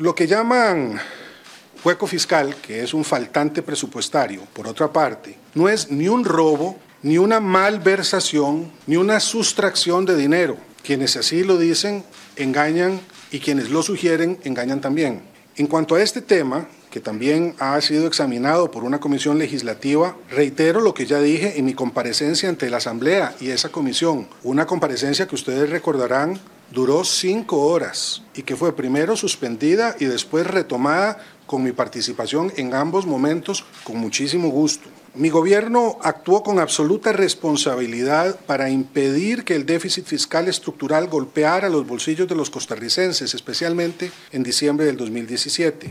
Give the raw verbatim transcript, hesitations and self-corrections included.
Lo que llaman hueco fiscal, que es un faltante presupuestario, por otra parte, no es ni un robo, ni una malversación, ni una sustracción de dinero. Quienes así lo dicen engañan y quienes lo sugieren engañan también. En cuanto a este tema, que también ha sido examinado por una comisión legislativa, reitero lo que ya dije en mi comparecencia ante la Asamblea y esa comisión, una comparecencia que ustedes recordarán duró cinco horas y que fue primero suspendida y después retomada con mi participación en ambos momentos con muchísimo gusto. Mi gobierno actuó con absoluta responsabilidad para impedir que el déficit fiscal estructural golpeara los bolsillos de los costarricenses, especialmente en diciembre del dos mil diecisiete.